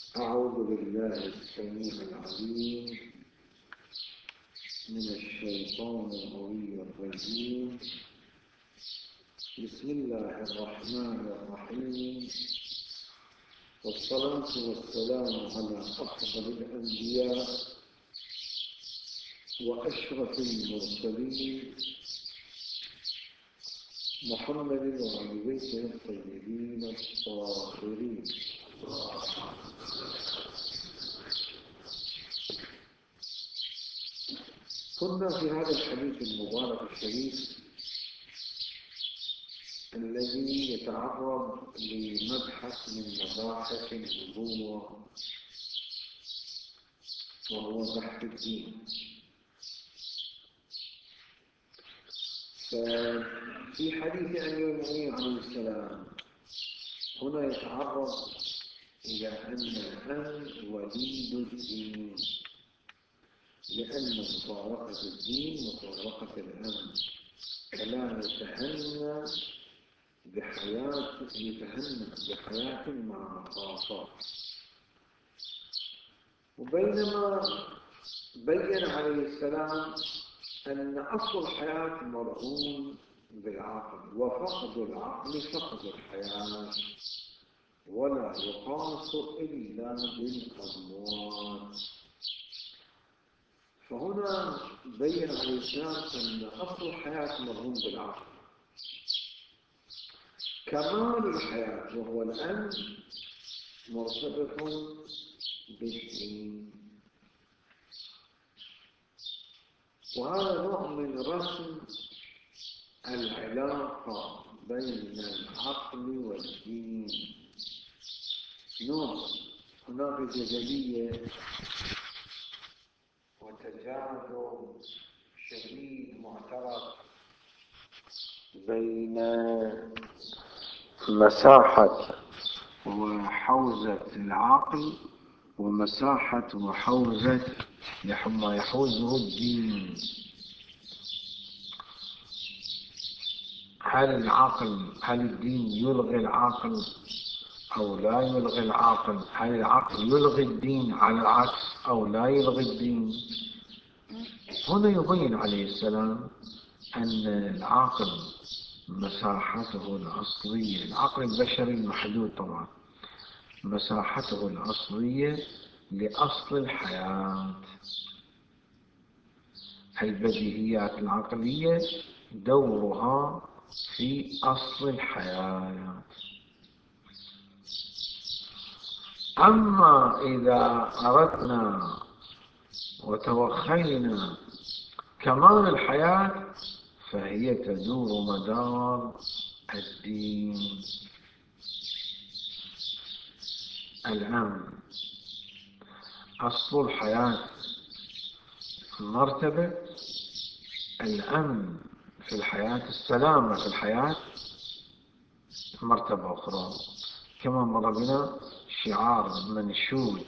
أعوذ بالله السميع العليم من الشيطان الرجيم. بسم الله الرحمن الرحيم، والصلاة والسلام على أفضل الأنبياء وأشرف المرسلين محمد وعلى بيته الطيبين الطاهرين. كنا في هذا الحديث المبارك الشريف الذي يتعرض لمبحث من مباحث النبوة، وهو بحث الدين. ففي حديث أمير المؤمنين عليه السلام هنا يتعرض إلى أن الأمن وليد الدين، لأن مفارقة الدين مفارقة الأمن، فلا يتهنى بحياة مع مخاطر. وبينما بين عليه السلام أن أصل الحياة مرهون بالعقل، وفقد العقل فقد الحياة، ولا يقاس إلا بالأموات. فهنا بين عليه السلام أن أصل الحياة مرهون بالعقل. كمال الحياة وهو الأمن مرتبط بالدين، وهذا نوع من رسم العلاقة بين العقل والدين. هناك جدلية وتجاذب شديد معترض بين مساحة وحوزة العقل ومساحة وحوزة ما يحوزه الدين. هل الدين يلغي العقل أو لا يلغي العقل؟ هل العقل يلغي الدين على العكس أو لا يلغي الدين؟ هنا يبين عليه السلام أن العقل مساحته الأصلية، العقل البشري المحدود طبعا، مساحته الأصلية لأصل الحياة. البديهيات العقلية دورها في أصل الحياة. أما إذا أردنا وتوخينا كمال الحياة فهي تدور مدار الدين. الآن أصل الحياة مرتبة، الأمن في الحياة، السلامة في الحياة مرتبة أخرى. كما مر بنا شعار منشود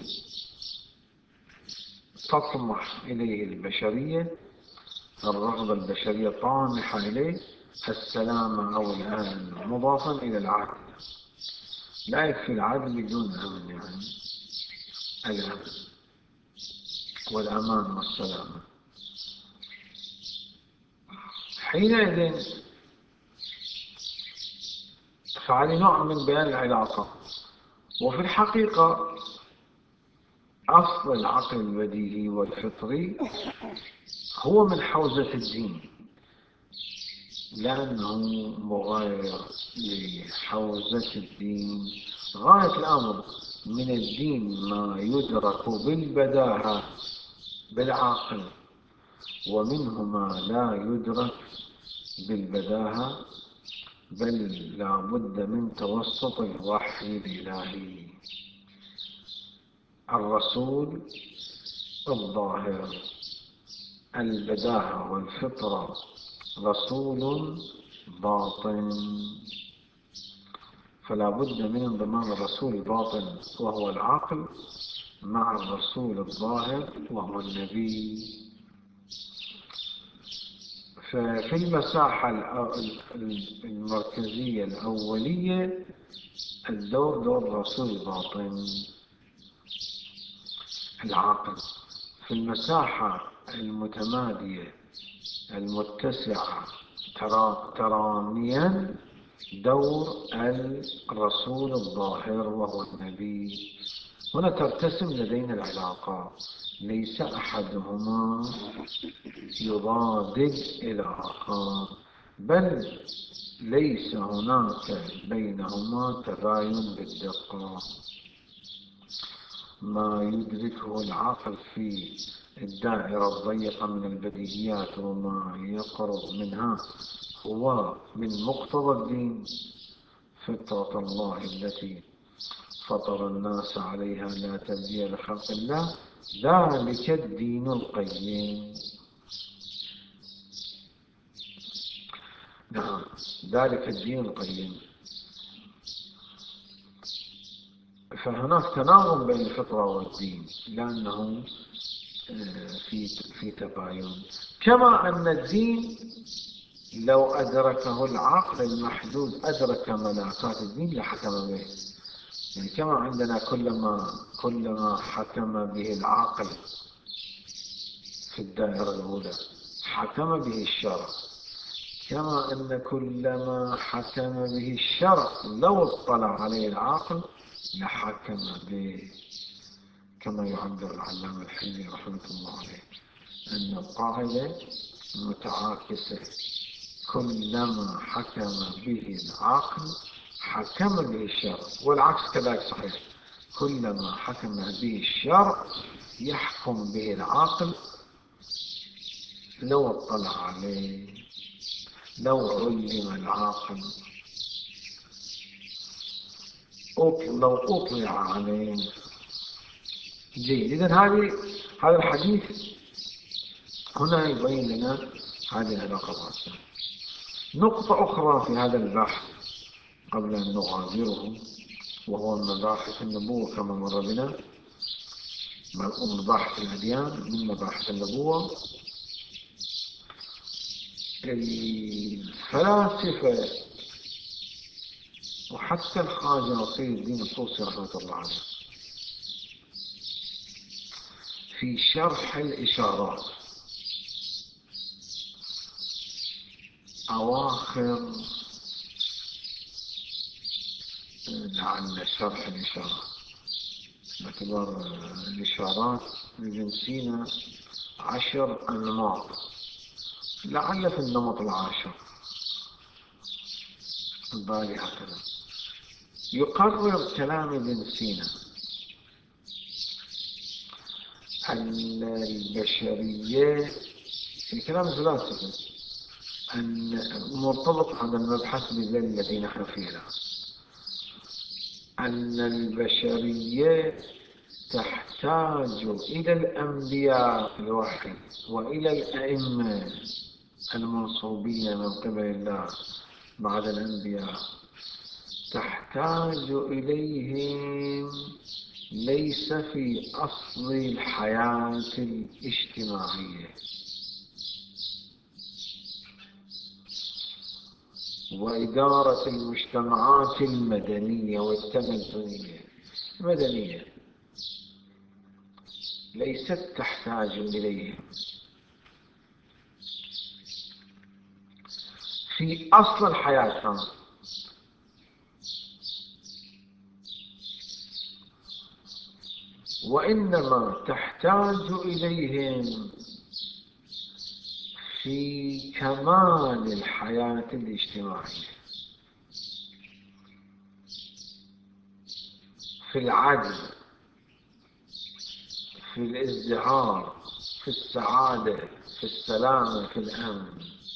تطمح إليه البشرية، الرغبة البشرية طامحة إليه، السلامة أو الأمن، مضافا إلى العدل. لا يكفي العدل بدون أمن، يعني الأمن والأمان والسلامة. حينئذ فعلي نوع من بيان العلاقة. وفي الحقيقة أصل العقل البديهي والفطري هو من حوزة الدين، لأنه مغاير لحوزة الدين. غاية الأمر من الدين ما يدرك بالبداهة بالعقل، ومنه ما لا يدرك بالبداهة، بل لا بد من توسط الوحي الإلهي. الرسول الظاهر، البداهة والفطرة، رسول باطن، فلا بد من انضمام الرسول الباطن وهو العقل مع الرسول الظاهر وهو النبي. ففي المساحة المركزية الأولية الدور دور الرسول الباطن، العقل في المساحة المتمادية المتسعة ترانيا دور الرسول الظاهر وهو النبي. هنا ترتسم لدينا العلاقة، ليس أحدهما يضاد الآخر، بل ليس هناك بينهما تباين بالدقة. ما يدركه العقل في الدائرة الضيقة من البديهيات وما يقرب منها هو من مقتضى الدين، فطرة الله التي فطر الناس عليها لا تبديل لخلق الله، ذلك الدين القيم. نعم، ذلك الدين القيم. فهناك تناغم بين الفطرة والدين، لأنه في تباين. كما أن الدين لو أدركه العقل المحدود أدرك ملاكات الدين لحكم به. يعني كما عندنا كلما حكم به العقل في الدائرة الأولى حكم به الشرع، كما أن كلما حكم به الشرع لو اطلع عليه العقل لحكم به. كما يعبر العلامة الحلمي رحمة الله عليه أن القاعدة متعاكسة، كلما حكم به العقل حكم به الشرع، والعكس كذلك صحيح، كلما حكم به الشرع يحكم به العقل لو اطلع عليه، لو علم العاقل، لو أطلع عليه. جيد. إذن هذا الحديث هنا يبين لنا هذه العلاقة الراسخة. نقطة أخرى في هذا البحث قبل أن نغادره، وهو مباحث النبوة كما مر بنا، مباحث الأديان من مباحث النبوة. الفلاسفة وحتى الخواجة نصير الدين الطوسي رحمة الله عليه في شرح الإشارات أواخر لعل شرح الإشارات باعتبار الإشارات لابن سينا 10 أنماط، لعل في النمط العاشر البالي هكذا يقرر كلام ابن سينا أن البشرية في كلام الفلاسفة أن مرتبط هذا المبحث بذل الذي نحن فيه الآن، أن البشرية تحتاج إلى الأنبياء الوحي وإلى الأئمة المنصوبين من قبل الله بعد الأنبياء، تحتاج إليهم ليس في أصل الحياة الاجتماعية وإدارة المجتمعات المدنية والتمدنية. المدنية ليست تحتاج إليهم في أصل الحياة، وإنما تحتاج إليهم في كمال الحياة الاجتماعية، في العدل، في الازدهار، في السعادة، في السلامة، في الأمن.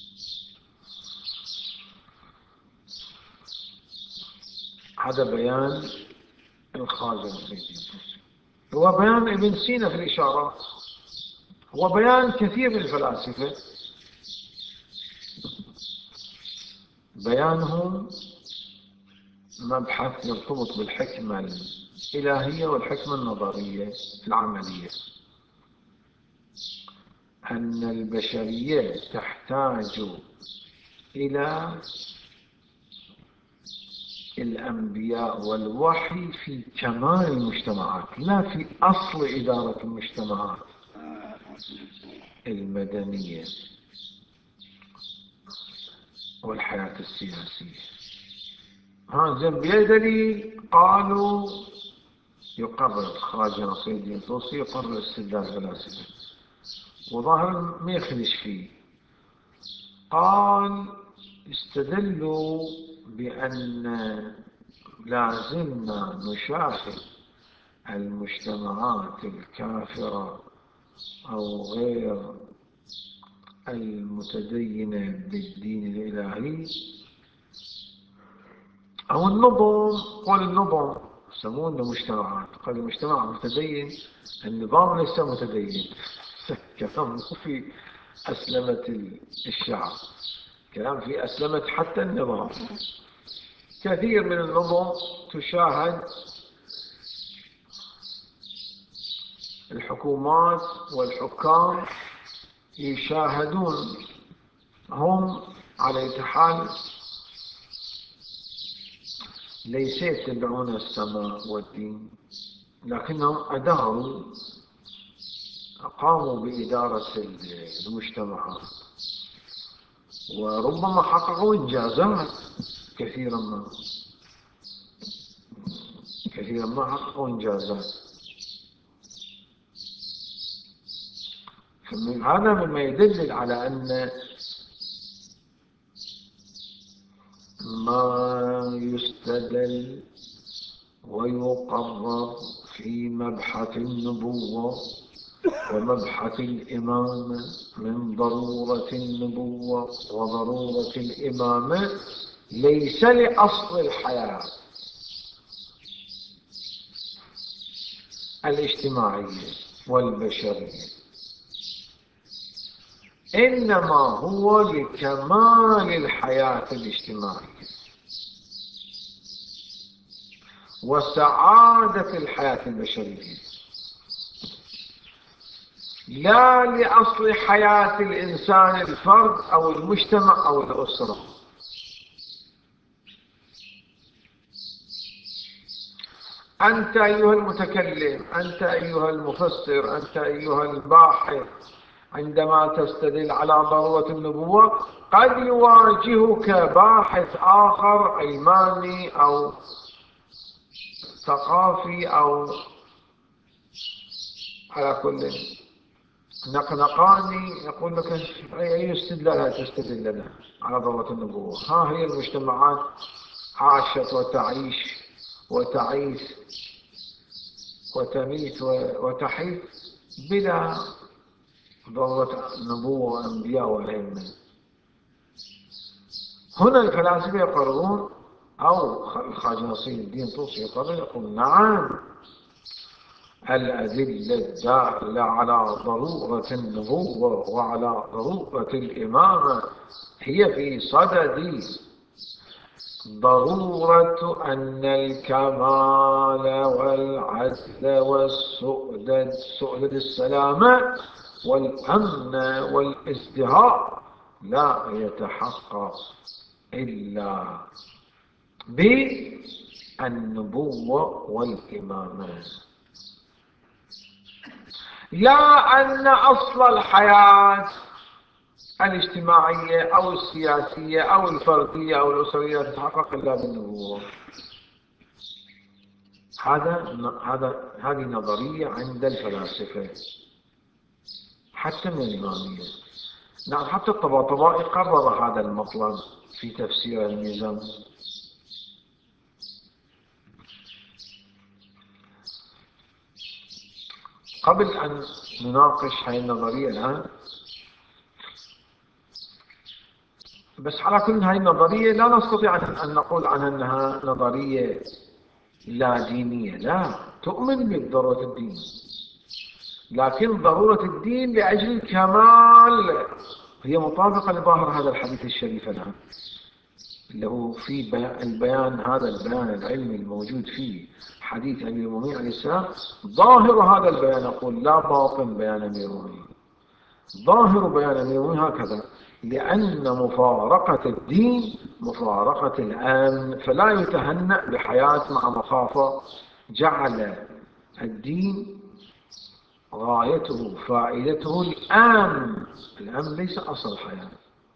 هذا بيان الخواجة نصير الدين الطوسي، هو بيان ابن سينا في الإشارات، هو بيان كثير من الفلاسفة. بيانهم مبحث يرتبط بالحكمة الإلهية والحكمة النظرية العملية، أن البشرية تحتاج إلى الأنبياء والوحي في كمال المجتمعات، لا في أصل إدارة المجتمعات المدنية والحياة السياسية. زين بيدلي قالوا يقرر خواجة نصير الدين طوسي يقرر استدلال فلاسفة، وظاهر ما يخلش فيه. قال استدلوا بأن لازلنا نشاهد المجتمعات الكافرة أو غير المتدينة بالدين الإلهي أو النظم. قال النظم يسمونه مجتمعات، قال المجتمع متدين، النظام ليس متدين. كلام مو في أسلمة الشعب، كلام في أسلمة حتى النظام. كثير من النظم تشاهد الحكومات والحكام يشاهدون هم على حال ليس يتبعون السماء والدين، لكنهم أداروا، قاموا بإدارة المجتمعات، وربما حققوا إنجازات كثيرا ما حققوا إنجازات. هذا مما يدل على أن ما يستدل ويقرر في مبحث النبوة ومبحث الإمامة من ضرورة النبوة وضرورة الإمامة ليس لأصل الحياة الاجتماعية والبشرية، إنما هو لكمال الحياة الاجتماعية وسعادة الحياة البشرية، لا لأصل حياة الإنسان الفرد أو المجتمع أو الأسرة. أنت أيها المتكلم، أنت أيها المفسر، أنت أيها الباحث، عندما تستدل على ضرورة النبوة قد يواجهك باحث آخر علماني أو ثقافي أو على كل نقنقاني يقول لك أي استدلال تستدل لنا على ضرورة النبوة؟ ها هي المجتمعات عاشت وتعيش وتعيث وتميت وتحيث بلا ضرورة النبوة وأنبياء وأئمة. هنا الفلاسفة يقررون، أو خواجة نصير الدين طوسي يقرر، يقول نعم الأدلة الدالة على ضرورة النبوة وعلى ضرورة الإمامة هي في صدد ضرورة أن الكمال والعدل والسؤدد السلامة والأمن والازدهار لا يتحقق إلا بالنبوة والإمامة، لا أن أصل الحياة الاجتماعية أو السياسية أو الفردية أو الأسرية تتحقق إلا بالنبوة. هذه نظرية عند الفلاسفة حتى من الإمامية. نعم، حتى الطباطبائي قرر هذا المطلب في تفسير الميزان. قبل أن نناقش هذه النظرية الآن، بس على كل هذه النظرية لا نستطيع أن نقول عنها أنها نظرية لا دينية، لا، تؤمن بضرورة الدين، لكن ضرورة الدين لأجل الكمال هي مطابقة لظاهر هذا الحديث الشريف الآن، اللي هو في البيان، هذا البيان العلمي الموجود فيه حديث أمير المؤمنين عليه السلام. ظاهر هذا البيان، أقول لا باطن بيان أمير المؤمنين، ظاهر بيان أمير المؤمنين هكذا، لأن مفارقة الدين مفارقة الأمن، فلا يتهنأ بحياة مع مخافة. جعل الدين غايته فائدته الأمن. الأمن ليس أصل الحياة.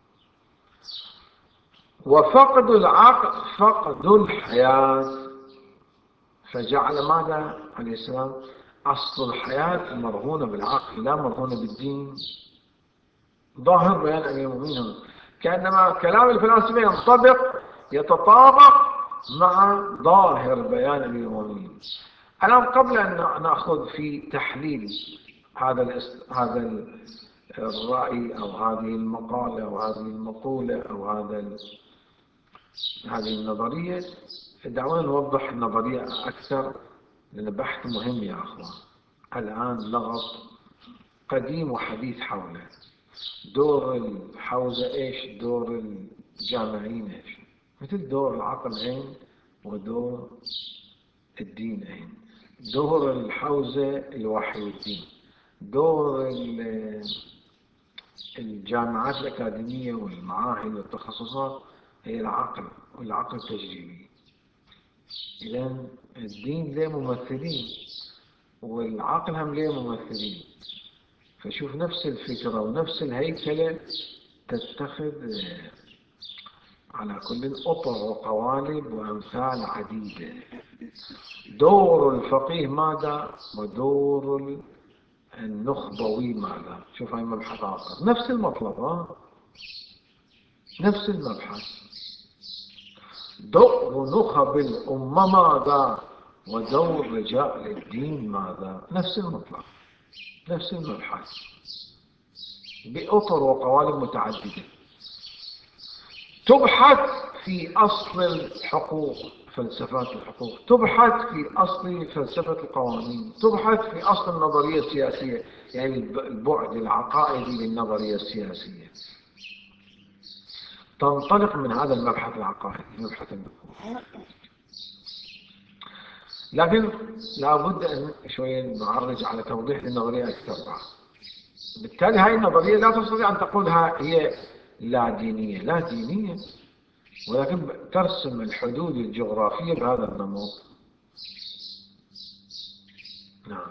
وفقد العقل فقد الحياة. فجعل ماذا الإسلام؟ أصل الحياة مرهونة بالعقل لا مرهونة بالدين. ظاهر بيان أمير المؤمنين كأنما كلام الفلاسفة يتطابق مع ظاهر بيان أمير المؤمنين. الآن قبل أن نأخذ في تحليل هذا الرأي أو هذه المقالة أو هذه المقولة أو هذه النظرية، دعونا نوضح النظرية أكثر، لأن بحث مهم يا أخوان. الآن لغط قديم وحديث حوله. دور الحوزة إيش؟ دور الجامعين إيش؟ مثل دور العقل عين ودور الدين عين. دور الحوزة الوحي والدين. دور الجامعات الأكاديمية والمعاهد والتخصصات هي العقل، والعقل التجريبي. إذن الدين له ممثلين والعقل هم له ممثلين. فشوف نفس الفكرة ونفس الهيكلة تتخذ على كل أطر وقوالب وأمثال عديدة. دور الفقيه ماذا؟ ودور النخبوي ماذا؟ شوف هاي مبحث آخر، نفس المطلب، نفس المبحث. دور نخب الأمة ماذا؟ ودور رجال الدين ماذا؟ نفس المطلب، نفس المبحث بأطر وقوالب متعددة. تبحث في أصل الحقوق، فلسفات الحقوق، تبحث في أصل فلسفة القوانين، تبحث في أصل النظرية السياسية، يعني البعد العقائدي للنظرية السياسية. تنطلق من هذا المبحث العقائدي، مبحث النظرية. لكن لابد أن شوية نعرج على توضيح النظرية أكثر بعد. بالتالي هذه النظرية لا تستطيع أن تقولها هي لا دينية، لا دينية، ولكن ترسم الحدود الجغرافية بهذا النمط. نعم.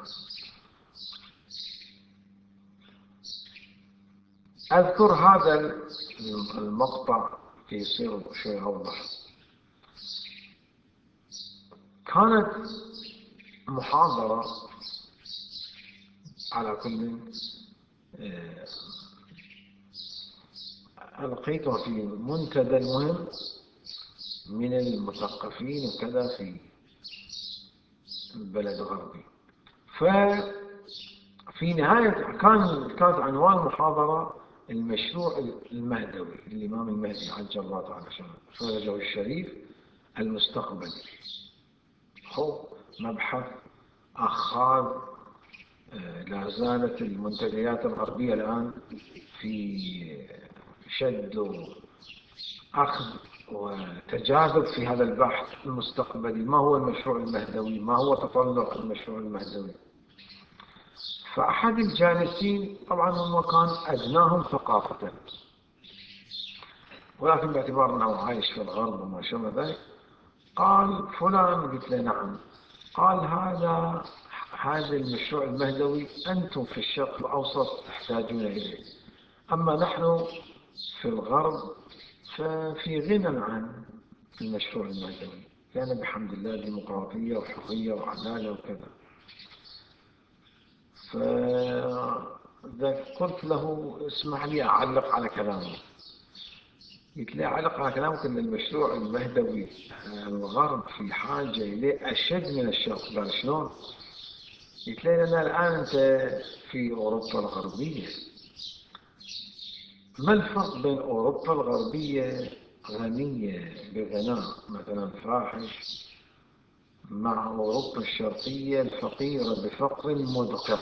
أذكر هذا المقطع في يصير شيء أوضح. كانت محاضرة على كل ألقيتها في منتدى المهم من المثقفين وكذا في بلد غربي. ففي نهاية كانت عنوان المحاضرة المشروع المهدوي، الإمام المهدي عجل الله تعالى فرجه الشريف المستقبلي. هو مبحث أخاذ لا زالت المنتديات الغربية الآن في شد وأخذ وتجاذب في هذا البحث المستقبلي. ما هو المشروع المهدوي؟ ما هو تطلع المشروع المهدوي؟ فأحد الجالسين طبعا هو كان أدناهم ثقافة، ولكن باعتبار أنه عايش في الغرب وما شابه ذلك، قال فلان، قلت له نعم. قال هذا المشروع المهدوي أنتم في الشرق الأوسط تحتاجون إليه، أما نحن في الغرب ففي غنى عن المشروع المهدوي، لأن بحمد الله ديمقراطية وحرية وعدالة وكذا. فقلت له اسمح لي أعلق على كلامه. قلت له أعلق على كلامك أن المشروع المهدوي الغرب في حاجة إليه أشد من الشرق. قال شلون؟ قلت له لأن الآن أنت في أوروبا الغربية، ما الفرق بين أوروبا الغربية غنية بغناء مثلا فاحش مع أوروبا الشرقية الفقيرة بفقر مدقع؟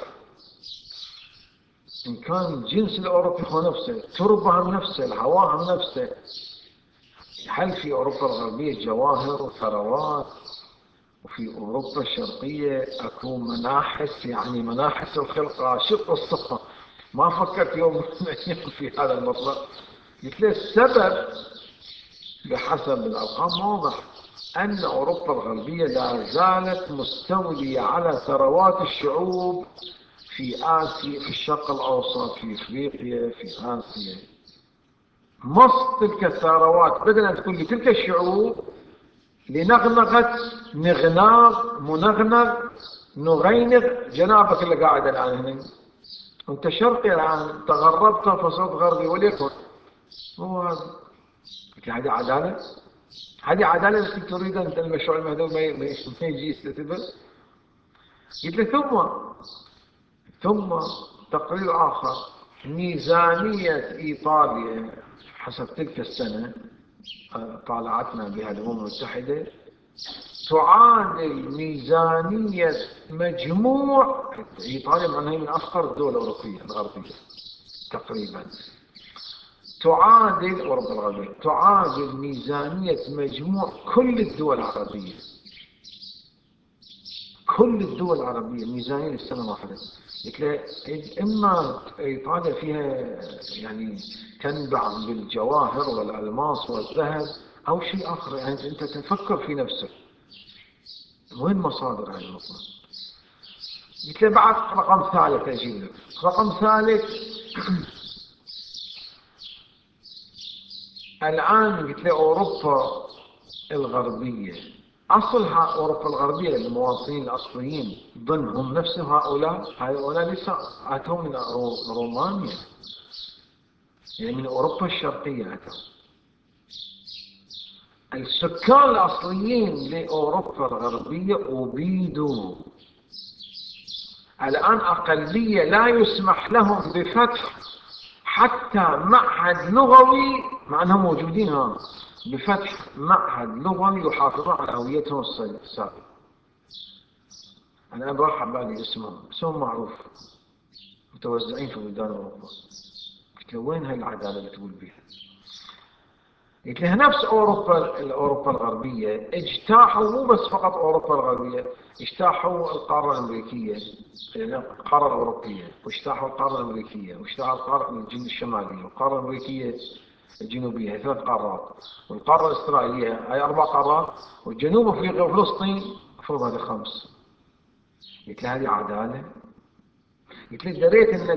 إن كان الجنس الأوروبي هو نفسه، تربهم نفسه، الهواهم نفسه، هل في أوروبا الغربية جواهر وثروات وفي أوروبا الشرقية أكو مناحس، يعني مناحس الخلقة؟ شو قصتها؟ ما فكرت يوم من الأيام في هذا المطلب. قلت له السبب بحسب الأرقام واضح أن أوروبا الغربية لا زالت مستولية على ثروات الشعوب في آسيا، في الشرق الأوسط، في إفريقيا، في آسيا. مص تلك الثروات بدل أن تكون لتلك الشعوب لنغنغة نغناغ منغنغ نغينغ جنابك اللي قاعد الآن هنا. أنت شرقي الآن تغربت فصرت غربي وليكن هو هذا. هذه عدالة؟ هذه عدالة التي تريد أن المشروع المهدوي ما يجي يستتبه؟ قلت له ثم تقرير آخر، ميزانية إيطاليا حسب تلك السنة طالعتنا بها الأمم المتحدة تعادل ميزانية مجموع إيطاليا، معناها هي من أفقر الدول الأوروبية الغربية تقريبا، تعادل أوروبا الغربية تعادل ميزانية مجموع كل الدول العربية. كل الدول العربية ميزانية للسنة الواحدة. قلت له إما إيطاليا فيها يعني تنبع بالجواهر والألماس والذهب أو شيء آخر، يعني أنت تفكر في نفسك وين مصادر هذه المصادر؟ قلت له بعد رقم ثالث أجيب لك. رقم ثالث الآن قلت له أوروبا الغربية أصلها أوروبا الغربية المواطنين الأصليين ضمنهم نفس هؤلاء ليس أتوا من رومانيا، يعني من أوروبا الشرقية أتوا. السكان الأصليين لأوروبا الغربية أبيدوا. الآن أقلية لا يسمح لهم بفتح حتى معهد لغوي، مع أنهم موجودين هنا، بفتح معهد لغوي يحافظون على هويتهم السابقة. أنا راح بالي اسمهم معروف متوزعين في بلدان أوروبا. قلت له وين هاي العدالة اللي تقول بها؟ قلت له نفس أوروبا الغربية اجتاحوا، مو بس فقط أوروبا الغربية، اجتاحوا القارة الأمريكية، القارة الأوروبية، واجتاحوا القارة الأمريكية، واجتاحوا القارة الشمالية، والقارة الأمريكية الجنوبية، هي 3 قارات، والقارة الإسرائيلية هي 4 قارات، والجنوب أفريقيا وفلسطين المفروض هذه 5. قلت له هذه عدالة؟ قلت له دريت ان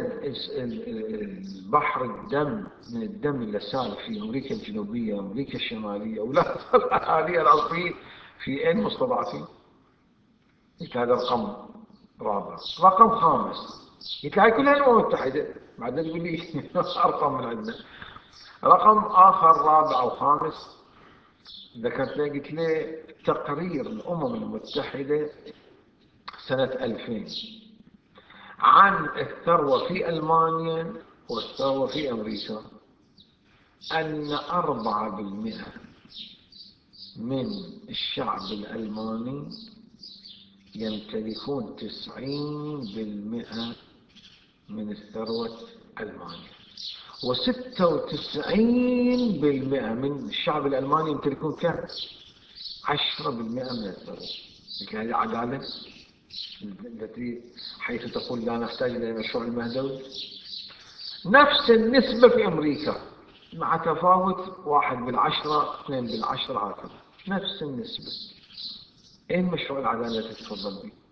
البحر الدم من الدم اللي سال في امريكا الجنوبيه وامريكا الشماليه ولا الاهالي الاصليين في اين مستضعفين؟ قلت هذا رقم رابع. رقم خامس قلت هاي كلها الامم المتحده، بعدين تقول لي ارقام من عندنا. رقم اخر رابع او خامس ذكرت له، قلت له تقرير الامم المتحده سنه 2000 عن الثروة في ألمانيا والثروة في أمريكا، أن 4% من الشعب الألماني يمتلكون 90% من الثروة ألمانيا، و96% من الشعب الألماني يمتلكون كم؟ 10% من الثروة. هذه عدالة التي حيث تقول لا نحتاج إلى المشروع المهدوي. نفس النسبة في أمريكا مع تفاوت 1/10 2/10 هكذا، نفس النسبة. أين مشروع العدالة التي تتفضل به؟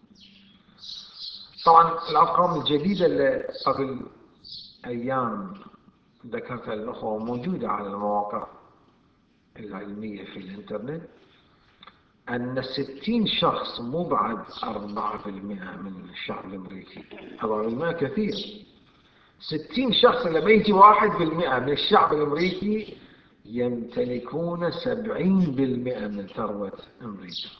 طبعا الأرقام الجديدة اللي قبل أيام ذكرتها الأخوة موجودة على المواقع العلمية في الإنترنت، أن 60 شخص مو بعد 4% من الشعب الأمريكي. 4% كثير. 60 شخص لما يجي 1% من الشعب الأمريكي يمتلكون 70% من ثروة أمريكا.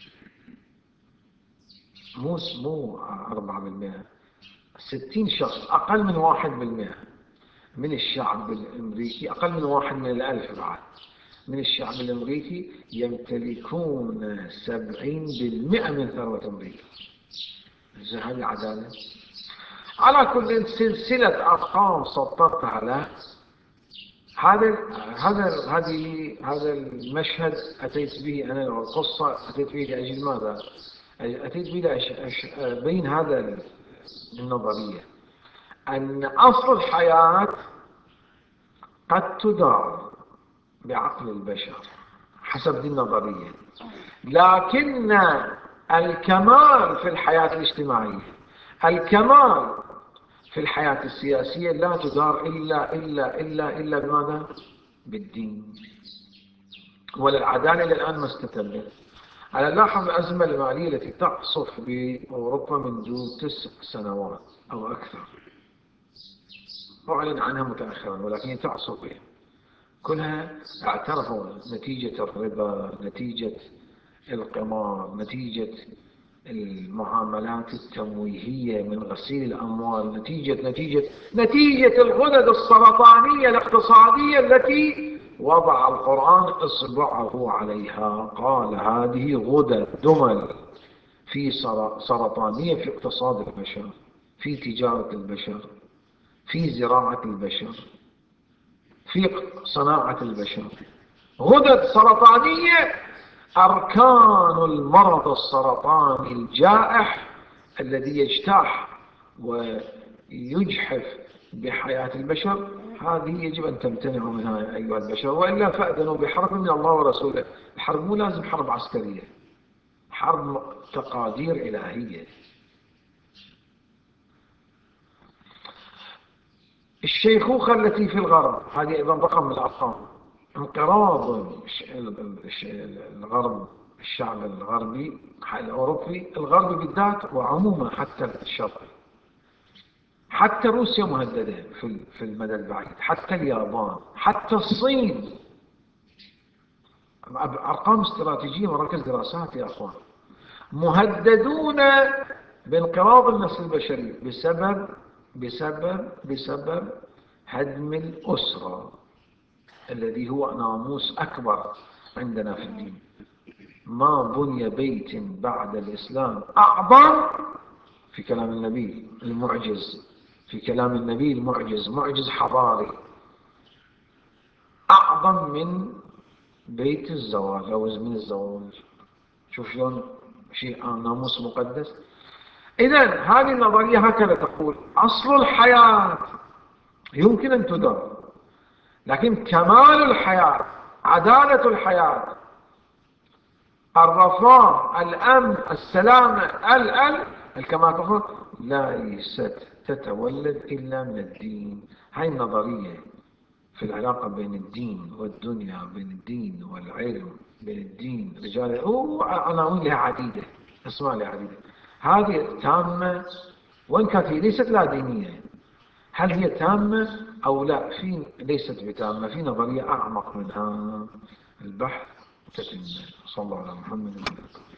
مو 4%. 60 شخص أقل من 1% من الشعب الأمريكي، أقل من 1 من 1000 بعد من الشعب الأمريكي يمتلكون 70% من ثروة أمريكا. هذه عدالة؟ على كل سلسلة أرقام سطرتها له. هذا المشهد أتيت به أنا، القصة أتيت به لأجل ماذا؟ أتيت به بين هذا النظرية أن أصل الحياة قد تدار بعقل البشر حسب دي النظرية، لكن الكمال في الحياة الاجتماعية، الكمال في الحياة السياسية لا تدار إلا بماذا؟ بالدين. وللعدالة إلى الآن ما استتبت. على لاحظ الأزمة المالية التي تعصف بأوروبا منذ 9 سنوات أو أكثر، أعلن عنها متأخرا ولكن تعصف بها، كلها اعترفوا نتيجة الربا، نتيجة القمار، نتيجة المعاملات التمويهية من غسيل الأموال، نتيجة الغدد السرطانية الاقتصادية التي وضع القرآن إصبعه عليها، قال هذه غدد دمل في سرطانية في اقتصاد البشر، في تجارة البشر، في زراعة البشر، في صناعة البشر، غدد سرطانية. أركان المرض السرطاني الجائح الذي يجتاح ويجحف بحياة البشر، هذه يجب أن تمتنعوا منها أيها البشر، وإلا فأذنوا بحرب من الله ورسوله. الحرب مو لازم حرب عسكرية، حرب تقادير إلهية. الشيخوخة التي في الغرب، هذه أيضا رقم من الأرقام. انقراض الغرب، الشعب الغربي الأوروبي، الغربي بالذات وعموما حتى الشرق، حتى روسيا مهددة في المدى البعيد، حتى اليابان، حتى الصين. أرقام استراتيجية مراكز دراسات يا أخوان. مهددون بانقراض النسل البشري بسبب هدم الأسرة الذي هو ناموس أكبر عندنا في الدين. ما بني بيت بعد الإسلام أعظم، في كلام النبي المعجز، في كلام النبي المعجز، معجز حضاري، أعظم من بيت الزواج أو من الزواج. شوف شلون شيء ناموس مقدس. إذن هذه النظرية هكذا تقول: أصل الحياة يمكن أن تدار، لكن كمال الحياة، عدالة الحياة، الرفاه، الأمن، السلامة، الكمال ليست تتولد إلا من الدين. هاي النظرية في العلاقة بين الدين والدنيا، بين الدين والعلم، بين الدين رجال، عناوين لها عديدة، أسماء لها عديدة. هذه تامة، وإن كانت هي ليست لا دينية. هل هي تامة أو لا؟ ليست بتامة، في نظرية أعمق منها. البحث تتم. صلى الله على محمد.